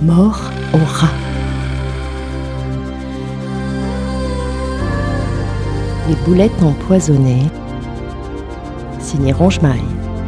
Mort au rat. Les boulettes empoisonnées, signé Ronge-Maille.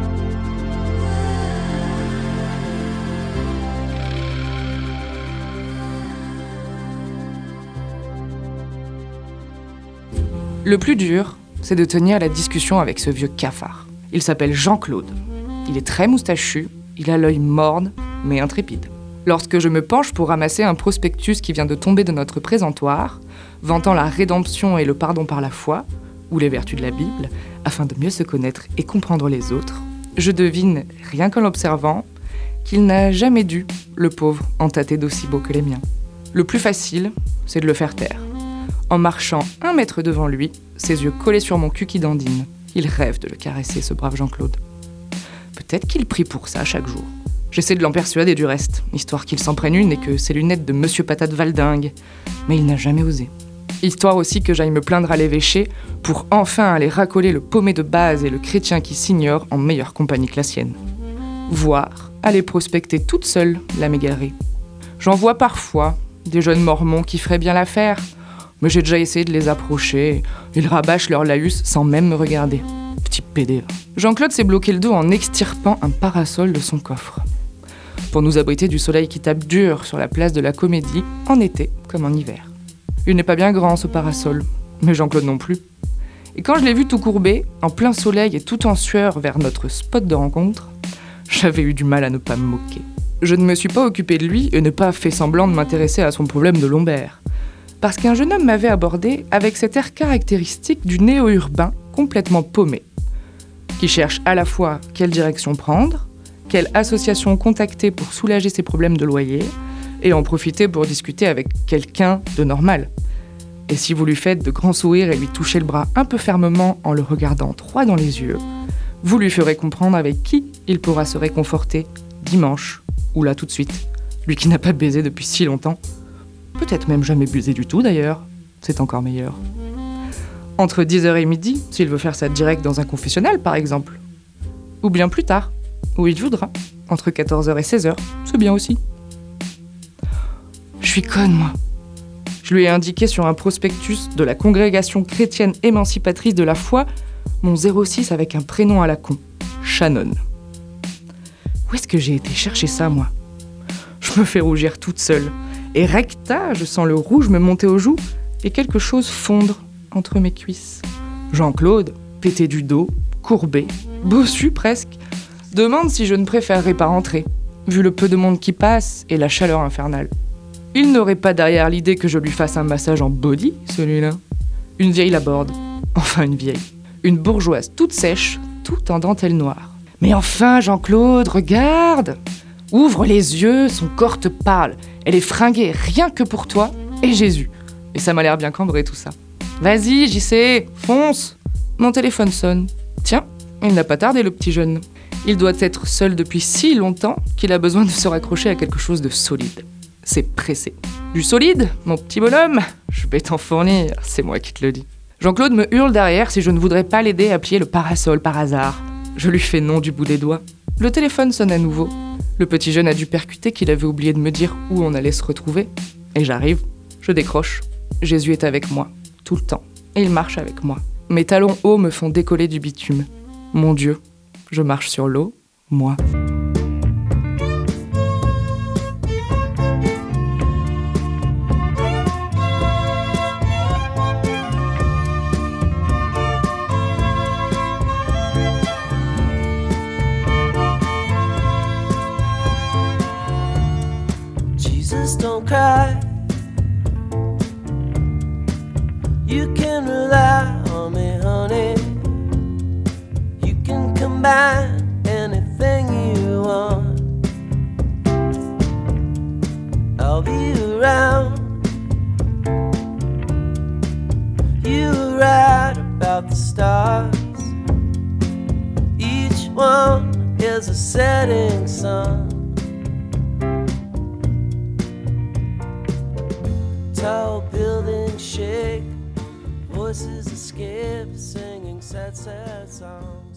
Le plus dur, c'est de tenir la discussion avec ce vieux cafard. Il s'appelle Jean-Claude. Il est très moustachu, il a l'œil morne, mais intrépide. Lorsque je me penche pour ramasser un prospectus qui vient de tomber de notre présentoir, vantant la rédemption et le pardon par la foi, ou les vertus de la Bible, afin de mieux se connaître et comprendre les autres, je devine, rien qu'en l'observant, qu'il n'a jamais dû, le pauvre, entâter d'aussi beaux que les miens. Le plus facile, c'est de le faire taire. En marchant 1 mètre devant lui, ses yeux collés sur mon cul qui dandine. Il rêve de le caresser, ce brave Jean-Claude. Peut-être qu'il prie pour ça chaque jour. J'essaie de l'en persuader du reste, histoire qu'il s'en prenne une et que ses lunettes de Monsieur Patate valdingue. Mais il n'a jamais osé. Histoire aussi que j'aille me plaindre à l'évêché pour enfin aller racoler le paumé de base et le chrétien qui s'ignore en meilleure compagnie que la sienne. Voire aller prospecter toute seule la mégarée. J'en vois parfois des jeunes mormons qui feraient bien l'affaire, mais j'ai déjà essayé de les approcher. Ils rabâchent leur laïus sans même me regarder. Petit pédé. Jean-Claude s'est bloqué le dos en extirpant un parasol de son coffre. Pour nous abriter du soleil qui tape dur sur la place de la Comédie, en été comme en hiver. Il n'est pas bien grand ce parasol, mais Jean-Claude non plus. Et quand je l'ai vu tout courbé, en plein soleil et tout en sueur vers notre spot de rencontre, j'avais eu du mal à ne pas me moquer. Je ne me suis pas occupé de lui et n'ai pas fait semblant de m'intéresser à son problème de lombaire. Parce qu'un jeune homme m'avait abordé avec cet air caractéristique du néo-urbain complètement paumé, qui cherche à la fois quelle direction prendre, quelle association contacter pour soulager ses problèmes de loyer, et en profiter pour discuter avec quelqu'un de normal. Et si vous lui faites de grands sourires et lui touchez le bras un peu fermement en le regardant droit dans les yeux, vous lui ferez comprendre avec qui il pourra se réconforter dimanche, ou là tout de suite, lui qui n'a pas baisé depuis si longtemps. Peut-être même jamais baisé du tout d'ailleurs, c'est encore meilleur. Entre 10h et midi, s'il veut faire ça direct dans un confessionnal par exemple. Ou bien plus tard, où il voudra, entre 14h et 16h, c'est bien aussi. Je suis conne, moi. Je lui ai indiqué sur un prospectus de la Congrégation chrétienne émancipatrice de la foi mon 06 avec un prénom à la con, Shannon. Où est-ce que j'ai été chercher ça, moi ? Je me fais rougir toute seule. Et recta, je sens le rouge me monter aux joues et quelque chose fondre entre mes cuisses. Jean-Claude, pété du dos, courbé, bossu presque, demande si je ne préférerais pas rentrer, vu le peu de monde qui passe et la chaleur infernale. Il n'aurait pas derrière l'idée que je lui fasse un massage en body, celui-là. Une vieille l'aborde. Enfin une vieille. Une bourgeoise toute sèche, toute en dentelle noire. Mais enfin, Jean-Claude, regarde ! Ouvre les yeux, son corps te parle. Elle est fringuée rien que pour toi et Jésus. Et ça m'a l'air bien cambré tout ça. Vas-y, JC, fonce ! Mon téléphone sonne. Tiens, il n'a pas tardé le petit jeune. Il doit être seul depuis si longtemps qu'il a besoin de se raccrocher à quelque chose de solide. C'est pressé. Du solide, mon petit bonhomme ? Je vais t'en fournir, c'est moi qui te le dis. Jean-Claude me hurle derrière si je ne voudrais pas l'aider à plier le parasol par hasard. Je lui fais non du bout des doigts. Le téléphone sonne à nouveau. Le petit jeune a dû percuter qu'il avait oublié de me dire où on allait se retrouver. Et j'arrive, je décroche. Jésus est avec moi, tout le temps. Et il marche avec moi. Mes talons hauts me font décoller du bitume. Mon Dieu, je marche sur l'eau, moi. Don't cry. You can rely on me, honey. You can combine anything you want. I'll be around. You were right about the stars. Each one is a setting sun. Tall buildings shake, voices escape, singing sad, sad songs.